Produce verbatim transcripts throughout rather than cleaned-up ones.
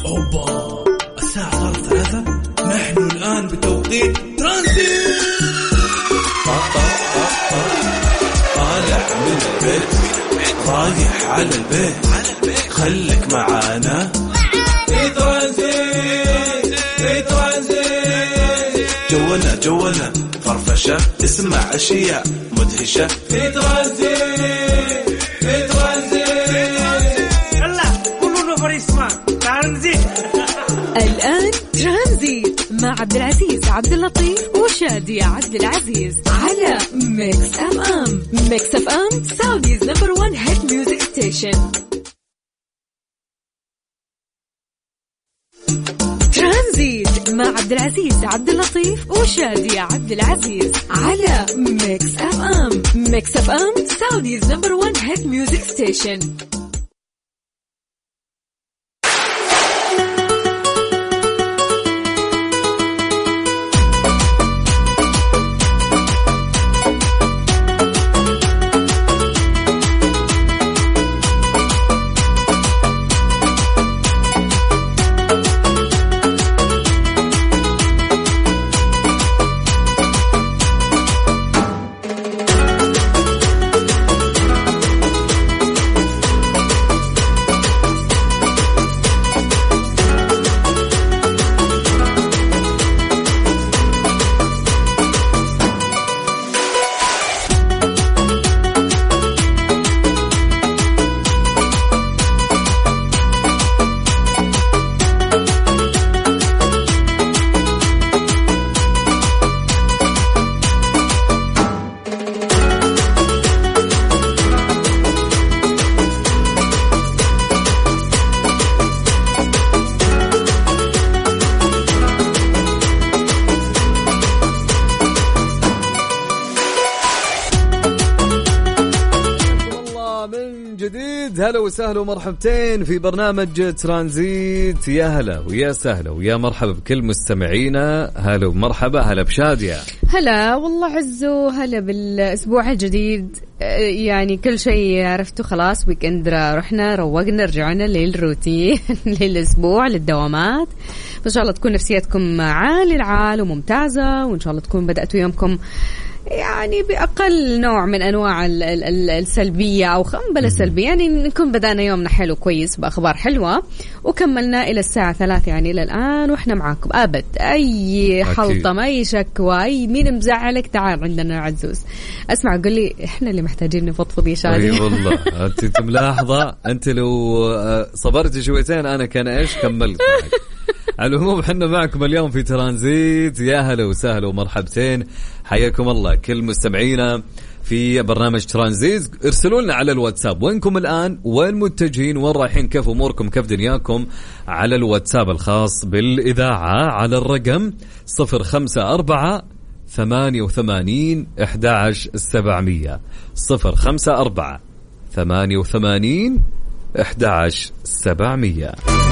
أوبا، الساعة صارت ثلاثة. نحن الآن بتوقيت ترانزيت. طالع من البيت رايح على البيت، خلك معانا في ترانزيت. في ترانزيت جونا جونا فرفشة، اسمع أشياء مدهشة في ترانزيت. في ترانزيت يلا كلنا فريسما ترانزيت. الآن ترانزيت مع عبد العزيز عبد اللطيف وشادي عبد العزيز على ميكس أف أم. ميكس أف أم سعوديز نمبر وان هيت ميوزك ستيشن. ترانزيت مع عبد العزيز عبد اللطيف وشادي عبد العزيز على ميكس أف أم. ميكس أف أم سعوديز نمبر وان هيت ميوزك ستيشن. هلا وسهلا ومرحبتين في برنامج ترانزيت. يا هلا ويا سهلا ويا مرحبا بكل مستمعينا. هلا ومرحبا. هلا بشادية. هلا والله عزو. هلا بالأسبوع الجديد. يعني كل شيء عرفته خلاص. ويكند رحنا روقنا رجعنا للروتين للأسبوع للدوامات. فإن شاء الله تكون نفسيتكم عالي العال وممتازة، وإن شاء الله تكون بدأتوا يومكم يعني بأقل نوع من أنواع ال ال ال السلبية أو بلا السلبية، يعني نكون بدأنا يومنا حلو كويس بأخبار حلوة وكملنا إلى الساعة ثلاث يعني إلى الآن وإحنا معاكم. أبد أي حلطة أي شكوى أي مين مزعلك تعال عندنا عزوز. أسمع قل لي إحنا اللي محتاجين نفضفض يا شادي. أي والله أنت ملاحظة. أنت لو صبرت شويتين أنا كان إيش كملت معك. على العموم حنا معكم اليوم في ترانزيت. يا هلا وسهلا ومرحبتين. حياكم الله كل مستمعينا في برنامج ترانزيت. ارسلوا لنا على الواتساب وينكم الآن، وين متجهين، وين رايحين، كيف أموركم، كيف دنياكم، على الواتساب الخاص بالإذاعة على الرقم صفر خمسة أربعة ثمانية وثمانين أحد عشر سبعمية. صفر خمسة أربعة ثمانية وثمانين أحد عشر سبعمية.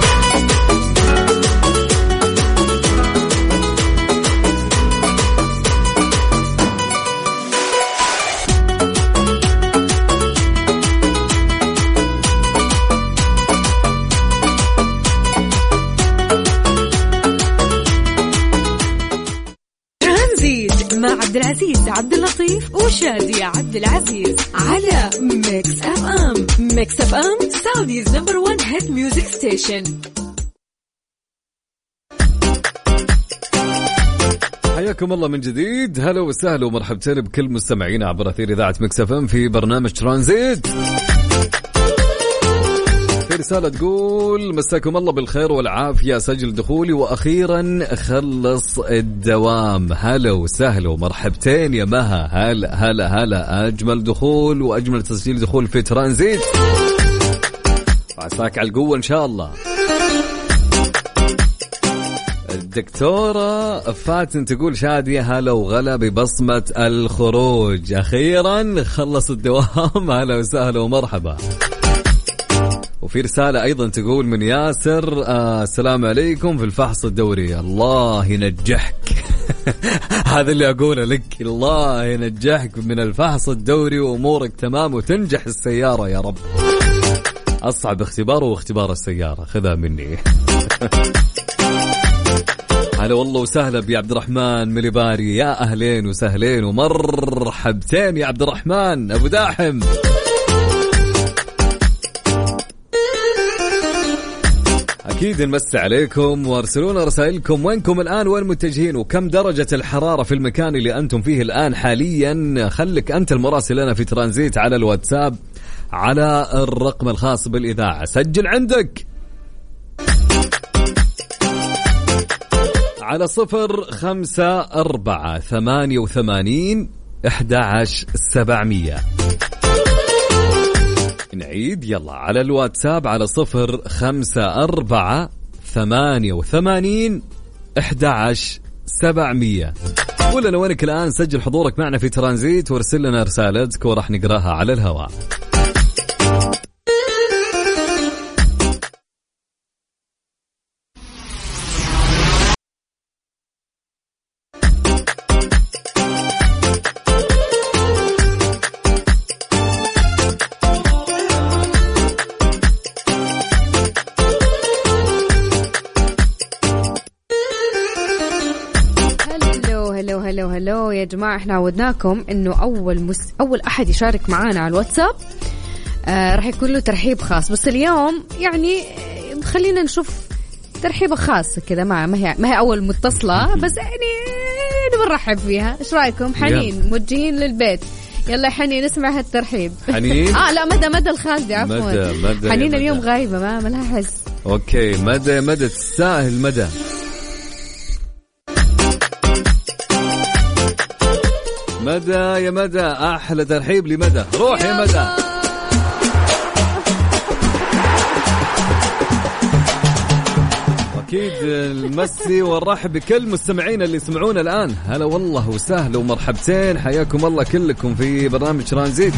مع عبد العزيز عبد اللطيف وشادي عبد العزيز على ميكس أف أم. ميكس أف أم سعوديز نمبر وان هيت ميوزك ستيشن. حياكم الله من جديد. هلا وسهلا ومرحبتين بكل مستمعينا عبر أثير إذاعة ميكس أف أم في برنامج ترانزيت. في رسالة تقول مساكم الله بالخير والعافية، سجل دخولي وأخيرا خلص الدوام. هلا وسهلا ومرحبتين يا مها. هلا هلا هلا. أجمل دخول وأجمل تسجيل دخول في ترانزيت. عساك على القوة إن شاء الله. الدكتورة فاتن تقول شادية هلا وغلا ببصمة الخروج، أخيرا خلص الدوام. هلا وسهلا ومرحبا. وفي رسالة أيضا تقول من ياسر آه السلام عليكم في الفحص الدوري، الله ينجحك. هذا اللي أقوله لك، الله ينجحك من الفحص الدوري وأمورك تمام وتنجح السيارة يا رب. أصعب اختبار هو اختبار السيارة، خذها مني. هلا والله وسهلا بي عبد الرحمن مليباري، يا أهلين وسهلين ومرحبتين يا عبد الرحمن أبو داحم. أكيد نمسي عليكم وارسلونا رسائلكم، وينكم الآن، وين متجهين، وكم درجة الحرارة في المكان اللي أنتم فيه الآن حاليا. خلك أنت المراسل لنا في ترانزيت على الواتساب على الرقم الخاص بالإذاعة، سجل عندك على صفر خمسة أربعة ثمانية وثمانين أحد عشر سبعمية. نعيد يلا على الواتساب على صفر خمسة أربعة ثمانية وثمانين أحد عشر سبعمية. قول لنا وينك الآن، سجل حضورك معنا في ترانزيت وارسل لنا رسالتك ورح نقراها على الهواء. هلو هلو يا جماعة، احنا عودناكم انه اول مس... اول احد يشارك معانا على الواتساب آه راح يكون له ترحيب خاص، بس اليوم يعني خلينا نشوف ترحيبة خاصة كذا مع ما هي ما هي اول متصلة، بس يعني بنرحب فيها. ايش رايكم؟ حنين موجهين للبيت، يلا حنين نسمع هالترحيب. حنين اه لا مدى مدى الخالدي عفوا مدى مدى حنين مدى. اليوم غايبة ما ما لها حس. اوكي مدى مدى تستاهل مدى. مدى يا مدى، أحلى ترحيب لمدى، روح يا مدى. أكيد المسي والرحب بكل مستمعين اللي يسمعونا الآن. هلا والله وسهلا ومرحبتين، حياكم الله كلكم في برنامج ترانزيت.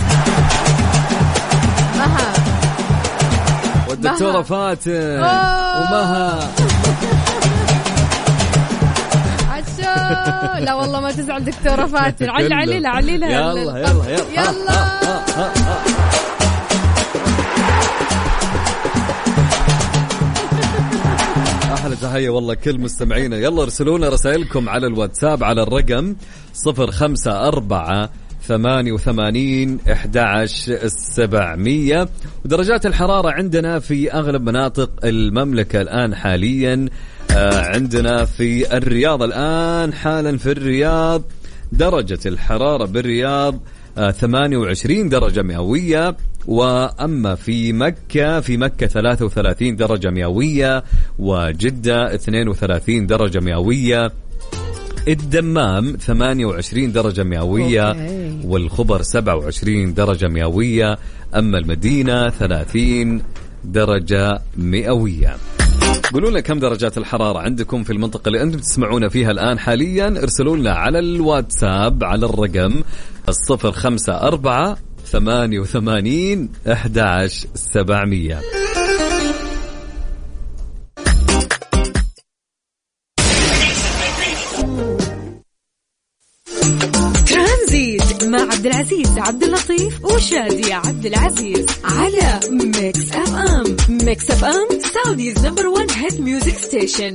مها والدكتورة فاتن ومها. لا والله ما تزعل دكتورة فاتن، علي عليلها عليلها. يلا يلا يلا يلا أحلى تحية والله كل مستمعينا. يلا ارسلونا رسائلكم على الواتساب على الرقم صفر خمسة أربعة ثمانية وثمانين أحد عشر سبعمية. ودرجات الحرارة عندنا في أغلب مناطق المملكة الآن حاليا. عندنا في الرياض الآن حالا في الرياض درجة الحرارة بالرياض ثمانية وعشرين درجة مئوية، وأما في مكة في مكة ثلاثة وثلاثين درجة مئوية، وجدة اثنين وثلاثين درجة مئوية، الدمام ثمانية وعشرين درجة مئوية، أوكي. والخبر سبعة وعشرين درجة مئوية، أما المدينة ثلاثين درجة مئوية. قولوا لنا كم درجات الحرارة عندكم في المنطقة اللي أنتم تسمعونا فيها الآن حاليا. ارسلوا لنا على الواتساب على الرقم الصفر خمسة أربعة ثمانية وثمانين أحد عشر سبعمية. ترانزيت مع عبد العزيز عبد اللطيف وشادية عبد العزيز على ميكس اف ام. ميكس اف ام سعوديز نمبر ون هيت ميوزك ستيشن.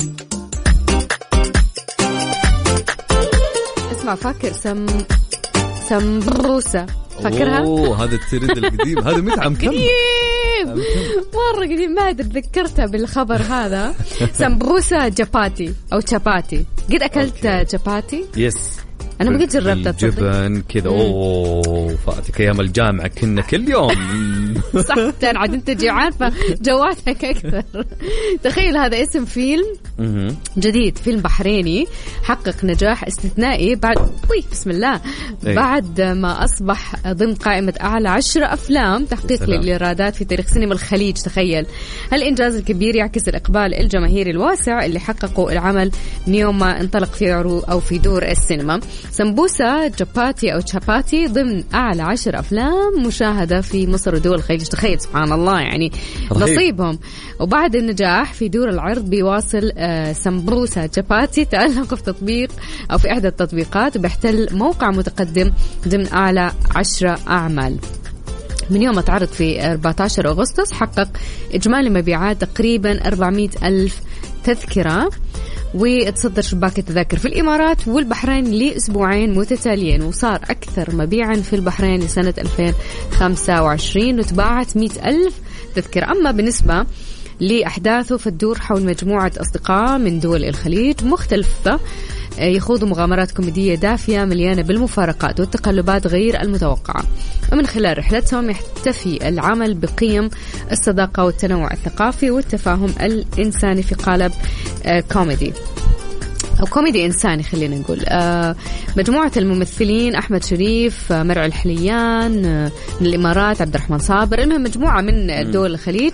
اسمع فاكر سم سمبروسة، فاكرها؟ اوه هذا الترند القديم، هذا متى عام كم؟ قديم مرة قديم، ما أدري تذكرتها بالخبر هذا. سمبروسة جاباتي أو شاباتي، قد أكلت جاباتي؟ يس أنا بقيت جربتها جبن كذا. أوه فاتك أيام الجامعة كنا كل يوم. صح عاد أنت جوعان فجواتك أكثر. تخيل هذا اسم فيلم جديد، فيلم بحريني حقق نجاح استثنائي بعد طيب بسم الله بعد ما أصبح ضمن قائمة أعلى عشرة أفلام تحقيق للإيرادات في تاريخ سينما الخليج. تخيل هالإنجاز الكبير يعكس الإقبال الجماهيري الواسع اللي حققه العمل من يوم ما انطلق في عروض أو في دور السينما. سمبوسة جاباتي أو تشاباتي ضمن أعلى عشر أفلام مشاهدة في مصر ودول الخليج. تخيل سبحان الله يعني رهيب. نصيبهم. وبعد النجاح في دور العرض بيواصل آه سمبوسة جاباتي تألق في تطبيق أو في إحدى التطبيقات، وبيحتل موقع متقدم ضمن أعلى عشرة أعمال. من يوم اتعرض في أربعة عشر أغسطس حقق إجمالي مبيعات تقريبا أربعمائة ألف تذكرة، وتصدر شباك التذاكر في الإمارات والبحرين لأسبوعين متتاليين، وصار أكثر مبيعا في البحرين لسنة ألفين وخمسة وعشرين وتباعت مئة ألف تذكرة. أما بالنسبة لأحداثه فتدور حول مجموعة أصدقاء من دول الخليج مختلفة يخوضوا مغامرات كوميدية دافية مليانة بالمفارقات والتقلبات غير المتوقعة، ومن خلال رحلتهم يحتفي العمل بقيم الصداقة والتنوع الثقافي والتفاهم الإنساني في قالب كوميدي أو كوميدي إنساني خلينا نقول. مجموعة الممثلين أحمد شريف، مرعي الحليان من الإمارات، عبد الرحمن صابر، المهم مجموعة من دول الخليج.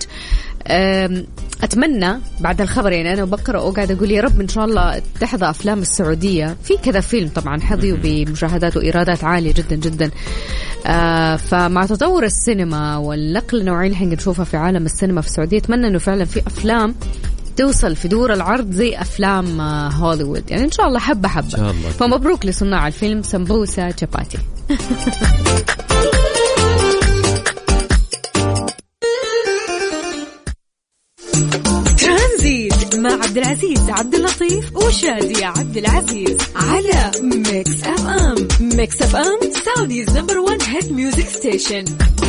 أتمنى بعد الخبر يعني أنا بقرأ وقاعد أقول يا رب إن شاء الله تحظى أفلام السعودية في كذا فيلم طبعا حظيوا بمشاهدات وإيرادات عالية جدا جدا. آه فمع تطور السينما والنقل النوعي اللي نشوفها في عالم السينما في السعودية أتمنى إنه فعلا في أفلام توصل في دور العرض زي أفلام هوليوود يعني إن شاء الله حبة حبة. فمبروك لصناع الفيلم سمبوسة شباتي. ترانزيت مع عبد العزيز عبد اللطيف وشادية عبد العزيز على ميكس اف ام. ميكس اف ام سعوديز نمبر وان هيت ميوزك ستيشن.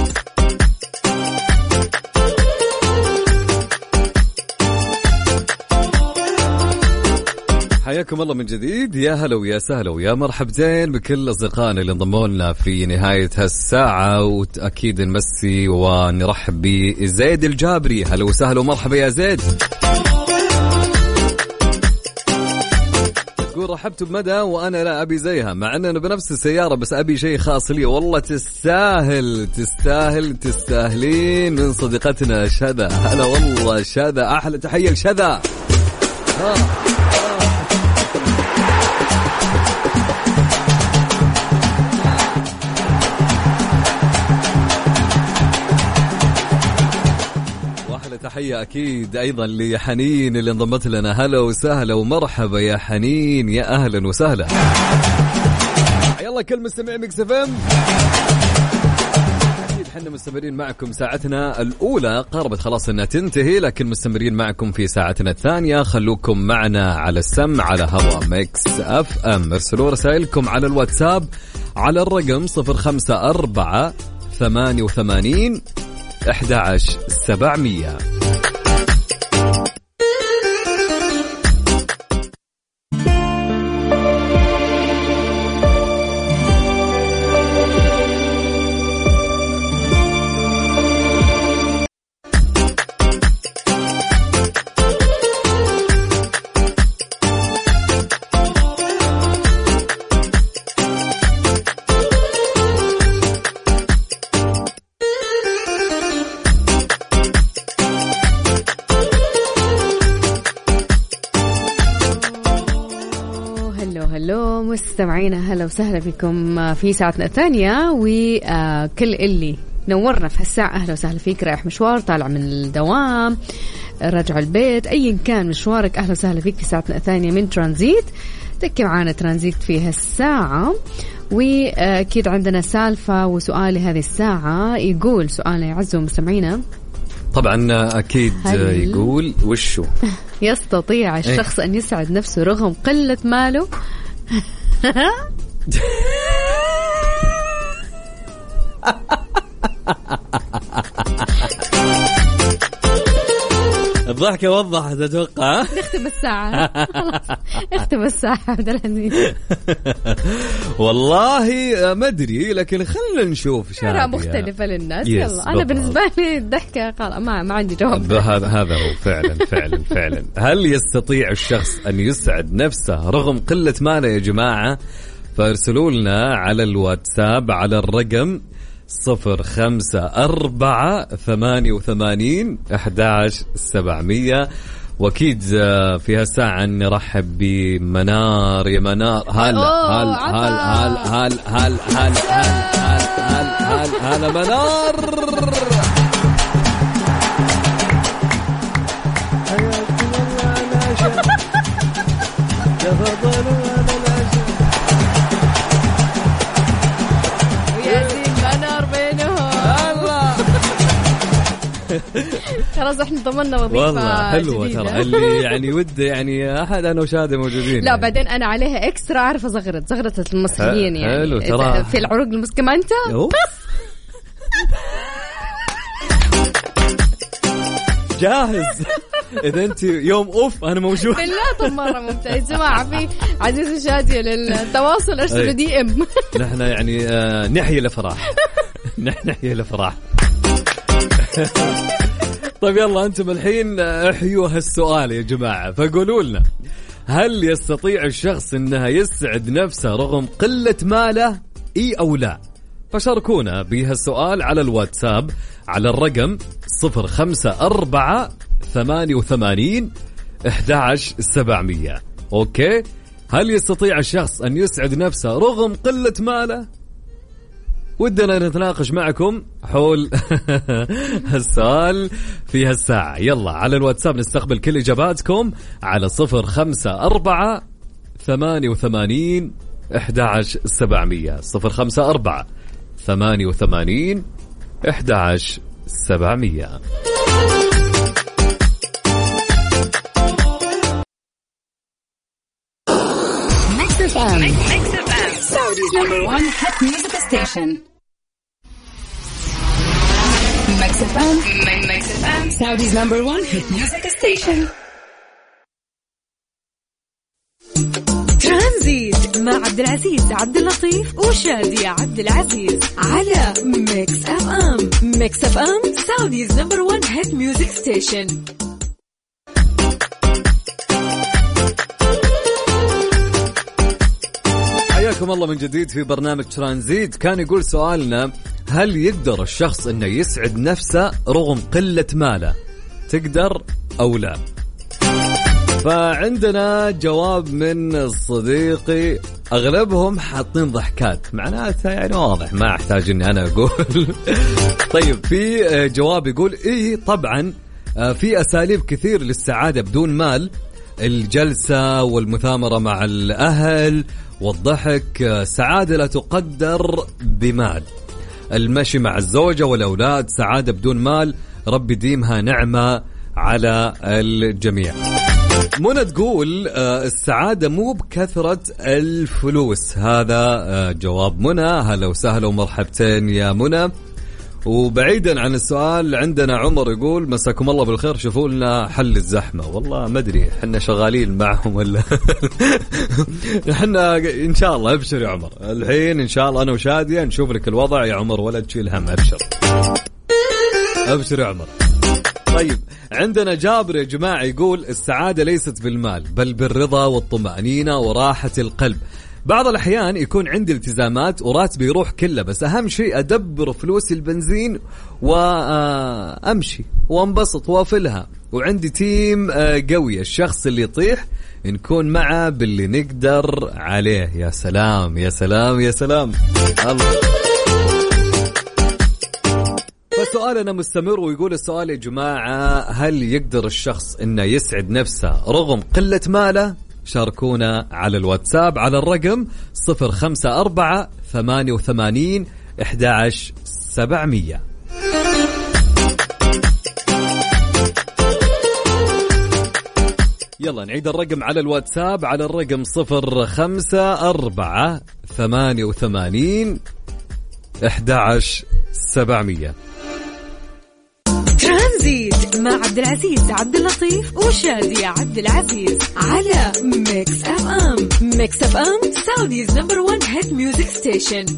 حياكم الله من جديد، يا هلا ويا سهلا ويا مرحبتين بكل أصدقائنا اللي انضموا لنا في نهاية هالساعة، وأكيد نمسي ونرحب بزيد الجابري. هلا وسهلا ومرحبا يا زيد. تقول رحبت بمدى وأنا لا أبي زيها، مع أننا بنفس السيارة بس أبي شيء خاص لي. والله تستاهل تستاهل تستاهلين من صديقتنا شذا. هلا والله شذا، أحلى تحية لشذا. آه. تحية أكيد أيضا لحنين اللي انضمت لنا. هلا وسهلا ومرحبا يا حنين، يا أهلا وسهلا. يلا كل مستمع ميكس اف ام، أكيد حنا مستمرين معكم. ساعتنا الأولى قربت خلاص أنها تنتهي، لكن مستمرين معكم في ساعتنا الثانية. خلوكم معنا على السمع على هوا ميكس اف ام. ارسلوا رسائلكم على الواتساب على الرقم صفر خمسة أربعة ثمانية وثمانين أحد عشر سبعمية. مستمعينا هلا وسهلا بكم في ساعتنا الثانية، وكل اللي نورنا في هالساعة أهلا وسهلا فيك. رايح مشوار، طالع من الدوام، رجع البيت، أيا كان مشوارك أهلا وسهلا فيك في ساعتنا الثانية من ترانزيت. تكي معانا ترانزيت في هالساعة، وأكيد عندنا سالفة وسؤالي هذه الساعة. يقول سؤالنا يعزوا مستمعينا طبعا أكيد يقول وشو يستطيع الشخص أن يسعد نفسه رغم قلة ماله؟ الضحكة وضحت أتوقع. نختم الساعة نختم الساعة عبد العزيز. والله ما أدري، لكن خلنا نشوف شادية مختلفة للناس. يلا أنا بالنسبة لي الضحكة قال ما ما عندي جواب. هذا هذا هو فعلا فعلا فعلا. هل يستطيع الشخص أن يسعد نفسه رغم قلة ماله يا جماعة؟ فارسلوا لنا على الواتساب على الرقم صفر خمسة أربعة ثمانية وثمانين أحد عشر سبعمية. وأكيد في هالساعة نرحب بمنار. يا منار هلا هلا هلا هلا هلا هلا هلا هلا هلا منار. خلاص احنا ضمننا وظيفة والله حلوة جديدة. ترى اللي يعني ودي يعني أحد أنا وشادي موجودين. لا يعني. بعدين أنا عليها إكسترا أعرف أزغرت زغرة المصريين يعني. حلو ترى. في العروق المسكمة أنت. جاهز إذا أنت يوم أوف أنا موجود. بالله طب مرة ممتاز يا جماعة. في عزيز شادية للتواصل أرسلوا دي إم. نحن يعني آه نحيي الأفراح. نحن نحيي الأفراح. طيب يلا أنتم الحين احيوا هالسؤال يا جماعة فقولوا لنا هل يستطيع الشخص إنها يسعد نفسه رغم قلة ماله إي أو لا؟ فشاركونا بهالسؤال على الواتساب على الرقم صفر خمسة أربعة ثمانية وثمانين أحد عشر سبعمية. أوكي هل يستطيع الشخص أن يسعد نفسه رغم قلة ماله؟ ودنا نتناقش معكم حول السؤال في هالساعة. يلا على الواتساب نستقبل كل إجاباتكم على صفر خمسة أربعة ثمانية وثمانين أحد عشر سبعمية صفر خمسة أربعة ثمانية وثمانين أحد عشر سبعمية. Saudi's number one hit music station. Mix F M. Mix F M. Saudi's number one hit music station. ترانزيت مع عبد العزيز عبد اللطيف وشادية عبد العزيز على ميكس اف ام. ميكس اف ام Saudi's number one hit music station. حياكم الله من جديد في برنامج ترانزيت. كان يقول سؤالنا هل يقدر الشخص انه يسعد نفسه رغم قلة ماله؟ تقدر او لا؟ فعندنا جواب من صديقي اغلبهم حاطين ضحكات معناته يعني واضح ما احتاج اني انا اقول. طيب في جواب يقول ايه طبعا في اساليب كثير للسعادة بدون مال، الجلسة والمثامرة مع الأهل والضحك سعادة لا تقدر بمال، المشي مع الزوجة والأولاد سعادة بدون مال، ربي ديمها نعمة على الجميع. منى تقول السعادة مو بكثرة الفلوس. هذا جواب منى. هلا وسهلا ومرحبتين يا منى. وبعيدا عن السؤال عندنا عمر يقول مساكم الله بالخير شوفوا لنا حل الزحمة. والله ما أدري حنا شغالين معهم ولا حنا إن شاء الله. أبشر يا عمر الحين إن شاء الله أنا وشادية نشوف لك الوضع يا عمر ولا تشيل هم. أبشر أبشر يا عمر. طيب عندنا جابر يا جماعة يقول السعادة ليست بالمال بل بالرضا والطمأنينة وراحة القلب. بعض الأحيان يكون عندي التزامات وراتبي يروح كله بس أهم شيء أدبر فلوس البنزين وأمشي وانبسط وافلها، وعندي تيم قوي الشخص اللي يطيح نكون معه باللي نقدر عليه. يا سلام يا سلام يا سلام الله. فسؤالنا مستمر ويقول السؤال يا جماعة هل يقدر الشخص إنه يسعد نفسه رغم قلة ماله؟ شاركونا على الواتساب على الرقم صفر خمسة أربعة ثمانية وثمانين أحد عشر سبعمية. يلا نعيد الرقم على الواتساب على الرقم صفر خمسة أربعة ثمانية وثمانين أحد عشر سبعمية. ترانزيت مع عبد العزيز عبد اللطيف وشادية عبد العزيز على ميكس اف ام. ميكس اف ام Saudi's number one hit music station.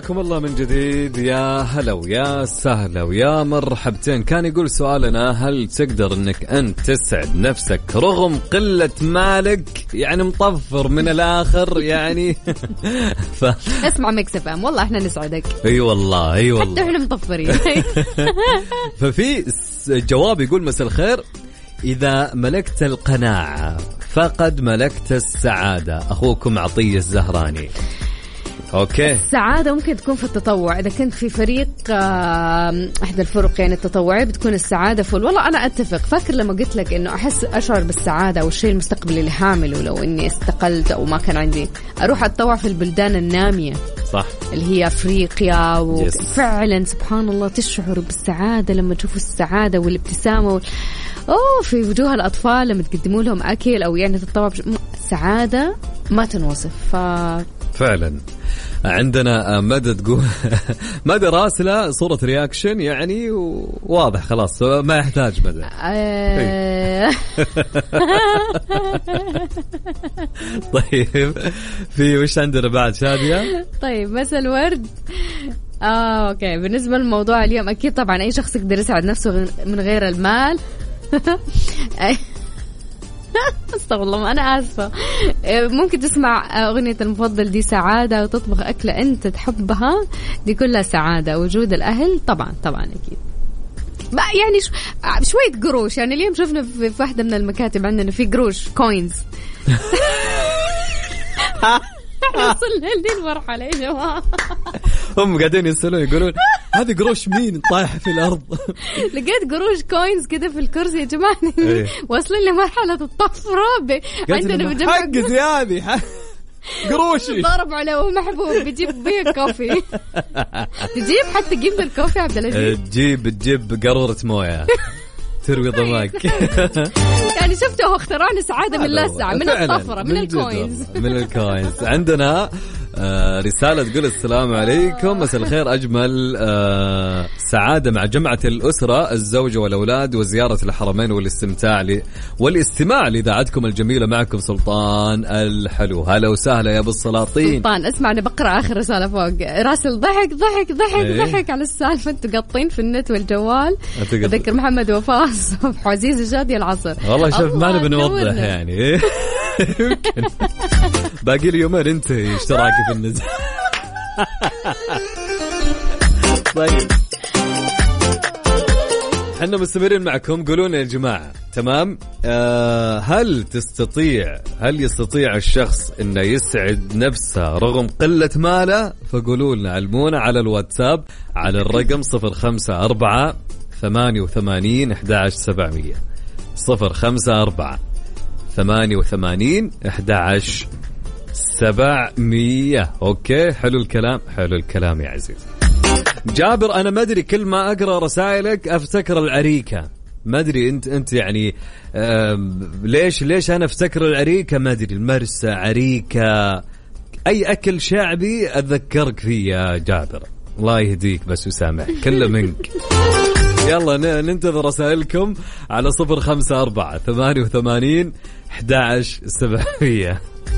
حياكم الله من جديد. يا هلا ويا سهلا ويا مرحبتين. كان يقول سؤالنا هل تقدر انك انت تسعد نفسك رغم قلة مالك؟ يعني مطفر من الاخر يعني. ف... اسمع ميكس اف ام والله احنا نسعدك. اي والله اي والله حتى احنا مطفرين. ففي جواب يقول مساء الخير، إذا ملكت القناعة فقد ملكت السعادة. أخوكم عطية الزهراني. أوكي. السعادة ممكن تكون في التطوع، إذا كنت في فريق أحد الفرق يعني التطوعية بتكون السعادة فل. والله أنا أتفق. فاكر لما قلت لك إنه أحس أشعر بالسعادة أو الشيء المستقبلي اللي حامله لو إني استقلت أو ما كان عندي، أروح أتطوع في البلدان النامية صح اللي هي أفريقيا، وفعلا سبحان الله تشعر بالسعادة لما تشوفوا السعادة والابتسامة و... أوه في وجوه الأطفال لما تقدموا لهم أكل أو يعني تتطوع بش... سعادة ما تنوصف. ف... فعلا. عندنا مدى تقول مدى راسلة صورة رياكشن يعني واضح خلاص ما يحتاج مدى. طيب في وش عندنا بعد شادية؟ طيب مساء الورد. آه أوكي بالنسبة للموضوع اليوم أكيد طبعا أي شخص يقدر يسعد نفسه من غير المال. استغفر الله أنا آسفة. ممكن تسمع أغنية المفضل دي سعادة وتطبخ أكلة أنت تحبها، دي كلها سعادة. وجود الأهل طبعا طبعا أكيد يعني شو شوية قروش. يعني اليوم شفنا في واحدة من المكاتب عندنا في قروش كوينز. وصلنا لدي المرحلة يا جماعة. هم قاعدين يسألون يقولون هذه قروش مين طايحة في الأرض. لقيت قروش كوينز كده في الكرسي يا جماعة. وصلنا لمرحلة الطفرة. عندنا بجمع حقتي هذه قروشي ضرب على محبوب بيجيب بيه كوفي. تجيب حتى قيمة الكوفي عبد العزيز. تجيب تجيب قارورة موية تروي ضماك. يعني شفتوا اختراعنا سعادة من لا سعة من الطفرة من الكوينز. من الكوينز. عندنا آه رسالة تقول السلام عليكم مساء الخير، أجمل آه سعادة مع جمعة الأسرة الزوجة والأولاد وزيارة الحرمين والاستمتاع لي والاستماع لإذاعتكم الجميلة. معكم سلطان الحلو. هلا وسهلا يا أبو السلاطين. سلطان اسمع أنا بقرأ آخر رسالة فوق راسل ضحك ضحك ضحك ايه؟ ضحك على السالفة أنتوا قاطين في النت والجوال. أذكر محمد وفاء الصبح وعزيز شادي العصر. والله شوف ما نبي نوضح يعني. يمكن باقي لي يومين انتهي اشتراكي في النزل. طيب احنا مستمرين معكم. قولون يا جماعة تمام آه هل تستطيع هل يستطيع الشخص انه يسعد نفسه رغم قلة ماله؟ فقولوا لنا علمونا على الواتساب على الرقم صفر خمسة أربعة ثمانية وثمانين أحد عشر سبعمية صفر خمسة أربعة ثمانية وثمانين أحد عشر سبعمية. أوكي حلو الكلام حلو الكلام يا عزيز. جابر أنا ما أدري كل ما أقرأ رسائلك أفتكر العريكة. ما أدري أنت أنت يعني ليش ليش أنا أفتكر العريكة ما أدري. المرسى عريكة أي أكل شعبي أتذكرك فيه يا جابر. الله يهديك بس وسامح كله منك. يلا ننتظر رسائلكم على صفر خمسة أربعة ثمانية وثمانين أحد عشر سبعمية.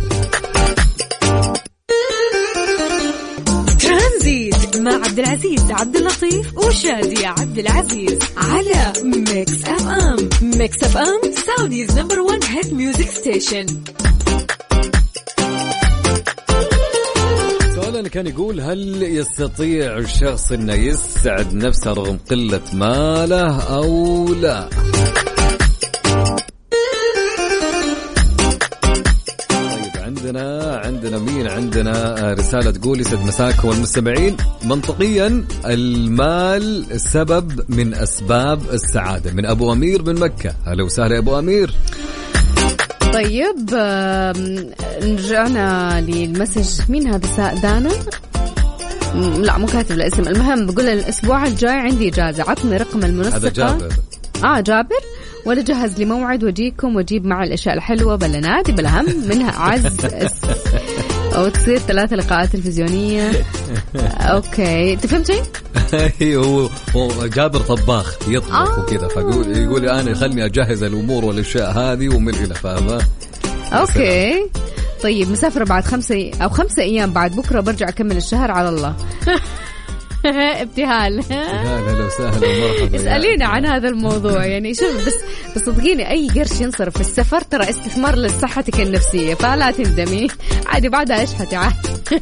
ترانزيت مع عبد العزيز عبد اللطيف وشادي عبد العزيز على ميكس اف ام. ميكس اف ام سعوديز نمبر ون هيت ميوزك ستيشن. سؤالنا كان يقول هل يستطيع الشخص أن يسعد نفسه رغم قلة ماله أو لا؟ طيب عندنا عندنا مين عندنا رسالة تقول يسعد مساكم والمستمعين. منطقيا المال سبب من أسباب السعادة. من أبو أمير من مكة. هلا وسهلا أبو أمير. طيب رجعنا للمسج. مين هذا دانا؟ لا مو كاتب الاسم. المهم بقول الأسبوع الجاي عندي إجازة عطني رقم المنسقة. هذا جابر. آه جابر. ولا جهز لي موعد وجيكم وجيب مع الأشياء الحلوة بلا نادي بلا هم منها عز أو تصير ثلاثة لقاءات تلفزيونية. أوكي تفهمت شيء؟ هو جابر طباخ يطبخ آه. وكذا فيقول يقول أنا خلني أجهز الأمور والأشياء هذه ومن هنا فاهمة. أوكي طيب مسافرة بعد خمسة أو خمسة أيام بعد بكرة برجع أكمل الشهر على الله. ابتهال. هلا وسهلا ومرحبا. اسألينا عن هذا الموضوع يعني شوف، بس بس صدقيني أي قرش ينصرف في السفر ترى استثمار لصحتك النفسية، فلا تندمي عادي بعدها اشحتي عادي.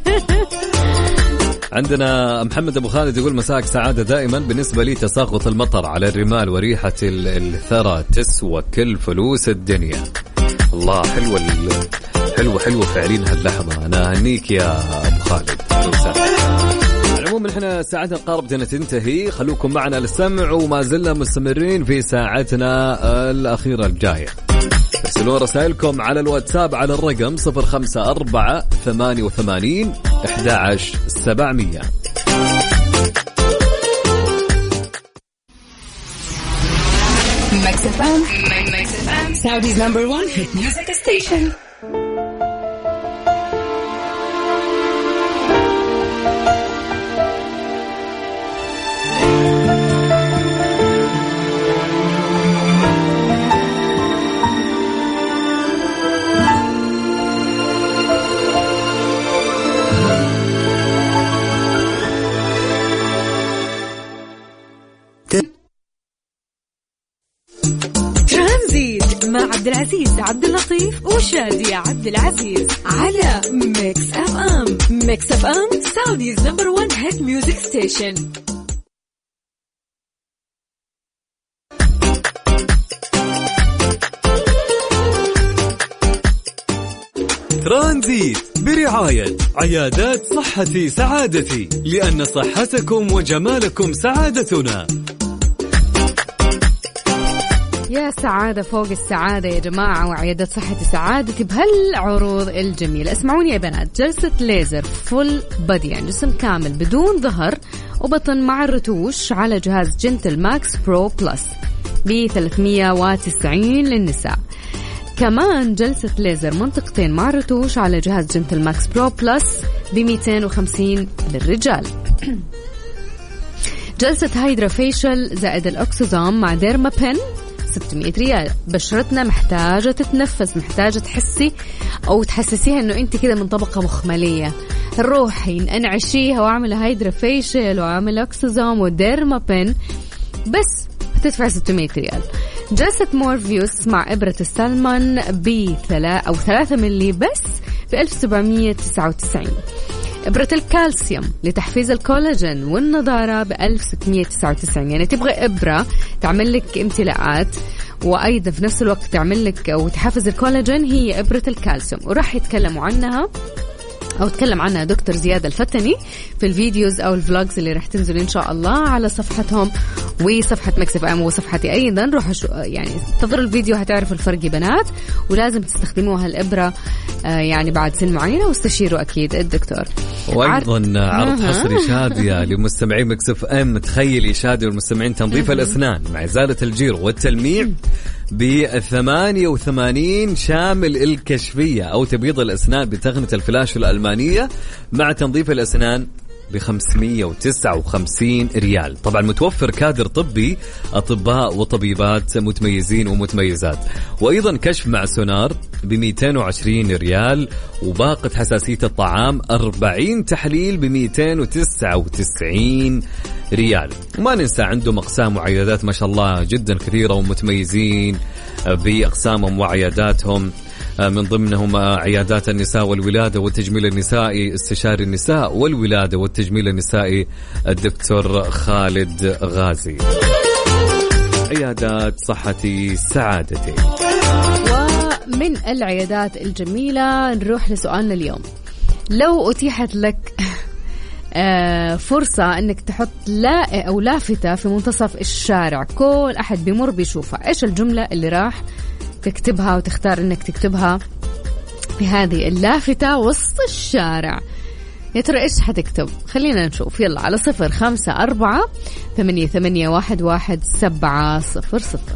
عندنا محمد أبو خالد يقول مساك سعادة دائما. بالنسبة لي تساقط المطر على الرمال وريحة الثرى تسوى كل فلوس الدنيا. الله حلوة حلوة حلوة فعليا هاللحظة. أنا أهنيك يا أبو خالد. عموما احنا ساعتنا قاربت أن تنتهي، خلوكم معنا للسمع وما زلنا مستمرين في ساعتنا الأخيرة الجاية. ارسلوا رسائلكم على الواتساب على الرقم صفر خمسة أربعة ثمانية وثمانين أحد عشر سبعمية. Mix إف إم Mix إف إم Saudi's number one hit music station. مع عبد العزيز عبد اللطيف وشادية عبد العزيز على ميكس اف ام. ميكس اف ام سعوديز نمبر وان هيت ميوزك ستيشن. ترانزيت برعاية عيادات صحتي سعادتي، لأن صحتكم وجمالكم سعادتنا. يا سعادة فوق السعادة يا جماعة، وعيادة صحتي سعادتي بهالعروض الجميلة. اسمعوني يا بنات، جلسة ليزر فول بادي يعني جسم كامل بدون ظهر وبطن مع الرتوش على جهاز جنتل ماكس برو بلس ب ثلاثمية وتسعين للنساء. كمان جلسة ليزر منطقتين مع الرتوش على جهاز جنتل ماكس برو بلس ب مئتين وخمسين للرجال. جلسة هايدرا فيشل زائد الأكسوزام مع ديرما بين ستمية ريال. بشرتنا محتاجة تتنفس، محتاجة تحسي أو تحسسيها أنه أنت كده من طبقة مخملية، روحي انعشيها واعمل هايدرا فيشل واعمل أكسوزام وديرما بين، بس هتدفع ستمية ريال. جلسة مورفيوس مع إبرة السلمون بثلا أو ثلاثة ملي بس ب ألف وسبعمية وتسعة وتسعين. إبرة الكالسيوم لتحفيز الكولاجين والنضارة ب ألف وستمية وتسعة وتسعين. يعني تبغى إبرة تعمل لك امتلاءات وأيضا في نفس الوقت تعمل لك أو تحفز الكولاجين، هي إبرة الكالسيوم، وراح يتكلموا عنها أو تكلم عنها دكتور زياد الفتني في الفيديوز أو الفلوجز اللي راح تنزل إن شاء الله على صفحتهم وصفحة ميكس إف إم وصفحتي أيضا. روحوا شو يعني انتظروا الفيديو هتعرفوا الفرق يا بنات، ولازم تستخدموها الإبرة آه يعني بعد سن معينة، واستشيروا أكيد الدكتور. وأيضا عرض حصري شادية لمستمعين ميكس إف إم. تخيلي شادية والمستمعين تنظيف الأسنان مع إزالة الجير والتلميع بثمانية وثمانين شامل الكشفية أو تبييض الأسنان بتقنية الفلاش الألمانية مع تنظيف الأسنان بخمسمية وتسعة وخمسين ريال. طبعا متوفر كادر طبي، أطباء وطبيبات متميزين ومتميزات، وأيضا كشف مع سونار بمئتين وعشرين ريال، وباقة حساسية الطعام أربعين تحليل بمئتين وتسعة وتسعين ريال. وما ننسى عندهم أقسام وعيادات ما شاء الله جدا كثيرة ومتميزين بأقسامهم وعياداتهم، من ضمنهم عيادات النساء والولادة والتجميل النسائي، استشاري النساء والولادة والتجميل النسائي الدكتور خالد غازي. عيادات صحتي سعادتي. ومن العيادات الجميلة نروح لسؤالنا اليوم. لو أتيحت لك فرصة أنك تحط لا أو لافتة في منتصف الشارع كل أحد بيمر بيشوفها، إيش الجملة اللي راح تكتبها وتختار أنك تكتبها في هذه اللافتة وسط الشارع؟ يا ترى إيش حتكتب؟ خلينا نشوف. يلا على صفر خمسة أربعة ثمانية ثمانية واحد واحد سبعة صفر صفر.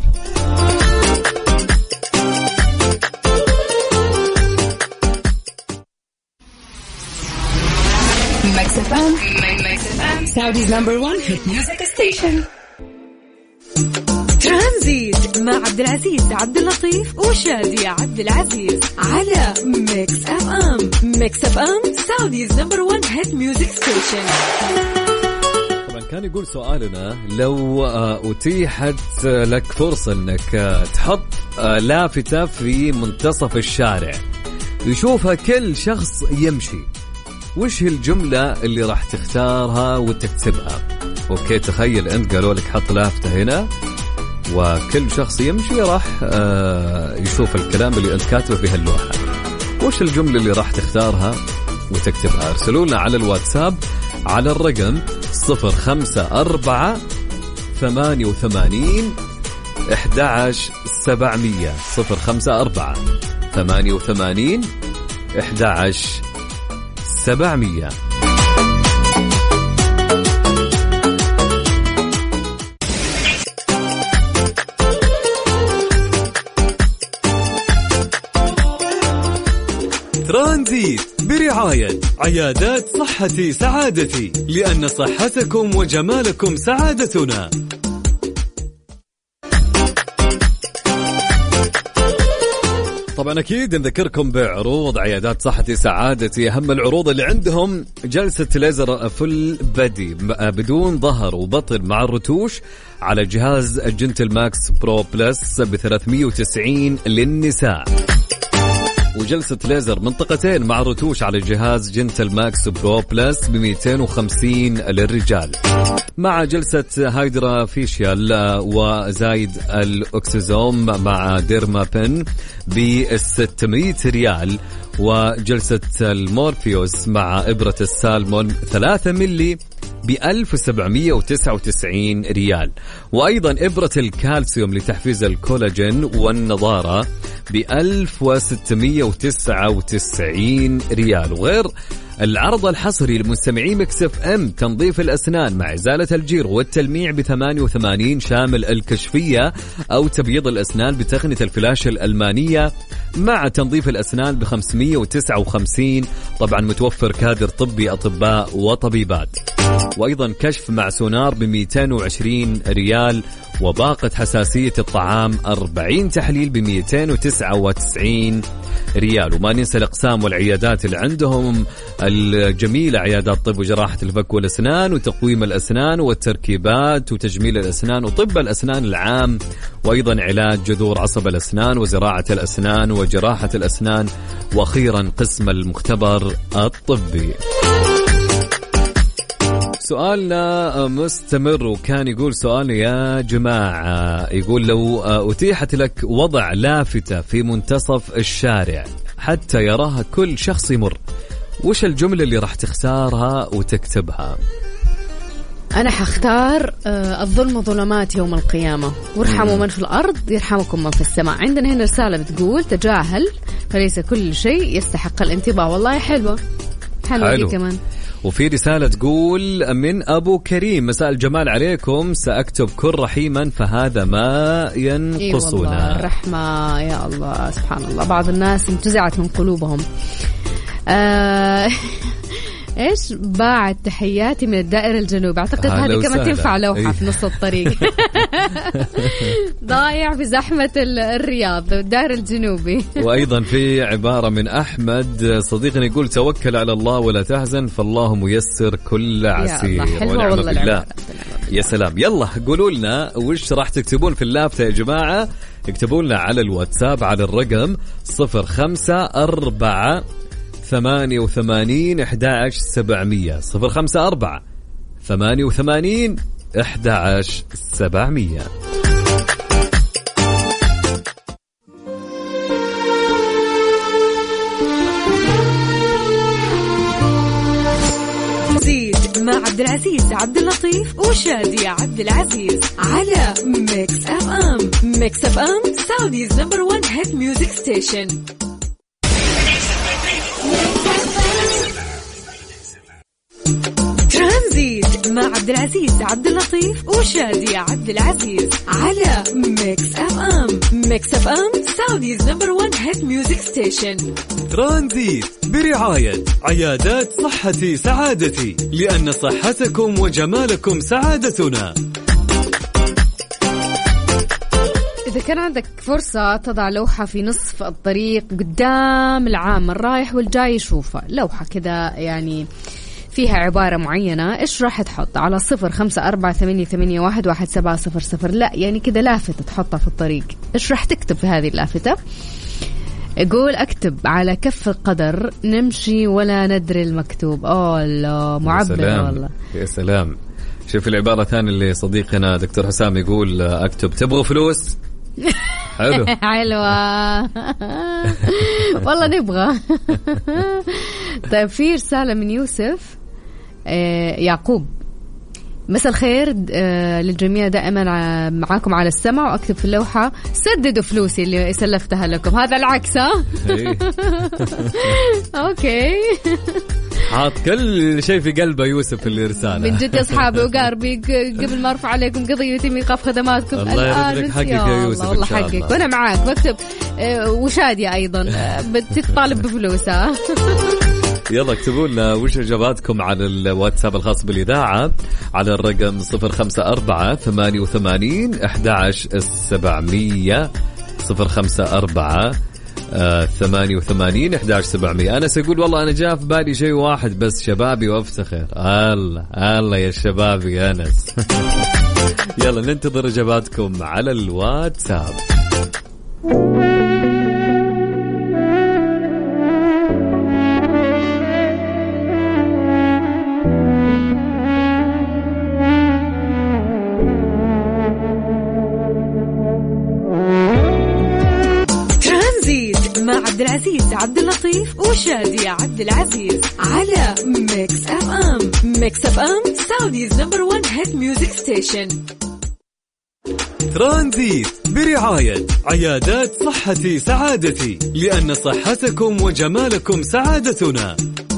Mix إف إم Saudi's number one hit music station. Trans ترانزيت مع عبد العزيز عبد اللطيف وشادي عبد العزيز على ميكس اف ام. ميكس اف ام سعوديز نمبر ون هيت ميوزك ستيشن. طبعا كان يقول سؤالنا لو أتيحت لك فرصة أنك تحط لافتة في منتصف الشارع يشوفها كل شخص يمشي، وش هي الجملة اللي راح تختارها وتكتبها؟ أوكي، تخيل أنت قالوا لك حط لافتة هنا وكل شخص يمشي راح يشوف الكلام اللي أنت كاتبه في هاللوحة، وش الجملة اللي راح تختارها وتكتبها؟ ارسلوا لنا على الواتساب على الرقم صفر خمسة أربعة ثمانية وثمانين أحد عشر سبعمية صفر خمسة أربعة ثمانية وثمانين أحد عشر سبعمية. ترانزيت برعاية عيادات صحتي سعادتي، لأن صحتكم وجمالكم سعادتنا. طبعا أكيد نذكركم بعروض عيادات صحتي سعادتي. أهم العروض اللي عندهم جلسة ليزر فل بدي بدون ظهر وبطن مع الرتوش على جهاز جنتل ماكس برو بلس ب ثلاثمية وتسعين للنساء، وجلسة ليزر منطقتين مع رتوش على جهاز جنتل ماكس برو بلس ب مئتين وخمسين للرجال، مع جلسة هايدرا فيشيال وزايد الأكسزوم مع ديرما بن ب ستمية ريال، وجلسة المورفيوس مع إبرة السالمون ثلاثة ملي بألف وسبعمية وتسعة وتسعين ريال، وأيضا إبرة الكالسيوم لتحفيز الكولاجين والنضارة بألف وستمية وتسعة وتسعين ريال. وغير العرض الحصري لمستمعي ميكس اف ام تنظيف الأسنان مع إزالة الجير والتلميع بثمانية وثمانين شامل الكشفية أو تبييض الأسنان بتقنية الفلاش الألمانية مع تنظيف الأسنان بخمسمية وتسعة وخمسين. طبعا متوفر كادر طبي أطباء وطبيبات، وأيضا كشف مع سونار بمئتين وعشرين ريال، وباقة حساسية الطعام أربعين تحليل بمئتين وتسعة وتسعين ريال. وما ننسى الأقسام والعيادات اللي عندهم الجميلة، عيادات طب وجراحة الفك والأسنان وتقويم الأسنان والتركيبات وتجميل الأسنان وطب الأسنان العام، وأيضا علاج جذور عصب الأسنان وزراعة الأسنان وجراحة الأسنان، وأخيرا قسم المختبر الطبي. سؤالنا مستمر، وكان يقول سؤال يا جماعة، يقول لو أتيحت لك وضع لافتة في منتصف الشارع حتى يراها كل شخص يمر، وش الجملة اللي راح تختارها وتكتبها؟ أنا حختار الظلم ظلمات يوم القيامة، وارحموا من في الأرض يرحمكم من في السماء. عندنا هنا رسالة بتقول تجاهل فليس كل شيء يستحق الانتباه. والله حلوة حلوة دي كمان. وفي رسالة تقول من أبو كريم، مساء الجمال عليكم، سأكتب كن رحيما فهذا ما ينقصنا. إيه الرحمة يا الله، سبحان الله، بعض الناس انتزعت من قلوبهم. آه إيش باعت تحياتي من الدائرة الجنوب، أعتقد هذه كمان تنفع لوحة إيه؟ في نص الطريق. ضايع في زحمة الرياض الدائرة الجنوبي. وأيضا في عبارة من أحمد صديقنا يقول توكل على الله ولا تحزن فالله ميسر كل عسير. ونعم بالله. يا سلام. يلا قولوا لنا وش راح تكتبون في اللافته يا جماعة، اكتبوا لنا على الواتساب على الرقم صفر خمسة أربعة ثمانية وثمانين أحد عشر سبعمية صفر خمسة أربعة ثمانية وثمانين أحد عشر سبعمية. زيد مع عبد العزيز عبد اللطيف وشادي عبد العزيز على ميكس اف ام. ميكس اف ام سعوديز نمبر ون هيت ميوزك ستيشن. ترانزيت مع عبد العزيز عبد اللطيف وشادي عبد العزيز على ميكس اف ام. ميكس اف ام سعوديز نمبر ون هيت ميوزك ستيشن. ترانزيت برعاية عيادات صحتي سعادتي، لأن صحتكم وجمالكم سعادتنا. إذا كان عندك فرصة تضع لوحة في نصف الطريق قدام العام الرايح والجاي يشوفها، لوحة كذا يعني فيها عبارة معينة، إيش راح تحط على صفر خمسة أربعة ثمانية ثمانية واحد واحد سبعة صفر صفر؟ لا يعني كذا لافتة تحطها في الطريق، إيش راح تكتب في هذه اللافتة؟ يقول أكتب على كف القدر نمشي ولا ندري المكتوب. أوه الله معبر والله. يا سلام. شوف العبارة الثانية اللي صديقنا دكتور حسام يقول أكتب تبغوا فلوس. حلو. حلوة. والله نبغى. طيب في رسالة من يوسف يعقوب، مساء الخير للجميع، دائما معاكم على السمع، وأكتب في اللوحة سددوا فلوسي اللي سلفتها لكم. هذا العكس ها. أوكي. حاط كل شيء في قلبه يوسف في الرسالة. من جد أصحابي وقاربي قبل ما أرفع عليكم قضيتي ميقاف خدماتكم. الله يرد لك حقك يا يوسف. والله حقك وأنا معاك بكتب. وشادية أيضا بتطالب بفلوسها. يلا اكتبوا لنا وش إجاباتكم على الواتساب الخاص بالإذاعة على الرقم صفر خمسة أربعة ثمانية وثمانين أحد عشر سبعمية. صفر خمسة أربعة ثمانية وثمانين أحد عشر سبعمية. أنا سأقول والله أنا جاء في بالي شيء واحد بس، شبابي وافتخر. الله الله يا شبابي أنس. يلا ننتظر إجاباتكم على الواتساب. عبد العزيز عبد اللطيف وشادية عبد العزيز على ميكس اف ام. ميكس اف ام سعوديز نمبر ون هيت ميوزك ستيشن. ترانزيت برعاية عيادات صحتي سعادتي، لأن صحتكم وجمالكم سعادتنا.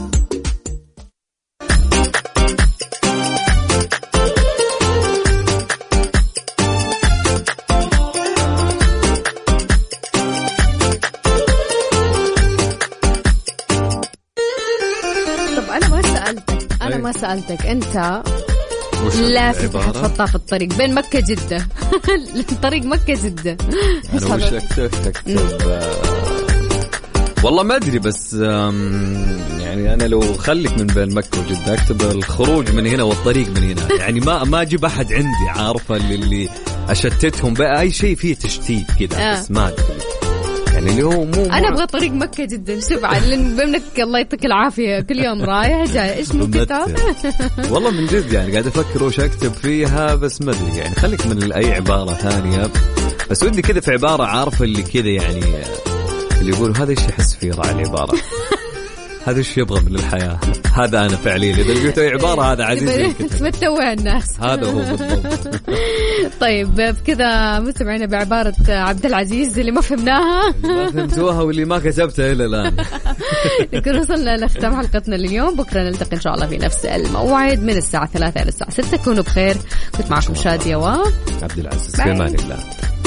ما سألتك أنت لافتة حتحطها في الطريق بين مكة جدة. طريق مكة جدة. أنا وش أكتب أكتب والله ما أدري، بس يعني أنا لو خليك من بين مكة وجدة أكتب الخروج من هنا والطريق من هنا. يعني ما ما أجيب أحد عندي عارفة اللي, اللي أشتتهم بأي شيء فيه تشتيت كده. آه. بس ما أدري يعني اللي هو مو أنا أبغى طريق مكة جدا. شوف لأن بمنك الله يعطيك العافية كل يوم رايح جاي. إيش مو كتاب؟ والله من جد يعني قاعد أفكر وش أكتب فيها، بس ما أدري يعني خليك من أي عبارة ثانية. بس ودي كذا في عبارة عارفة اللي كذا يعني اللي يقول هذا إيش يحس فيه راعي العبارة، هذا إيش يبغى من الحياة. هذا أنا فعليا إذا قلت أي عبارة هذا عزيز تمتوه الناس. هذا هو بالضبط. طيب بكذا مستمعين بعبارة عبد العزيز اللي ما فهمناها ما فهمتوها واللي ما كتبتها إلى الآن. نكون وصلنا لختام حلقتنا اليوم. بكرة نلتقي إن شاء الله في نفس الموعد من الساعة ثلاثة إلى الساعة ستة. كونوا بخير. كنت معكم شادية و عبد العزيز في أمان الله.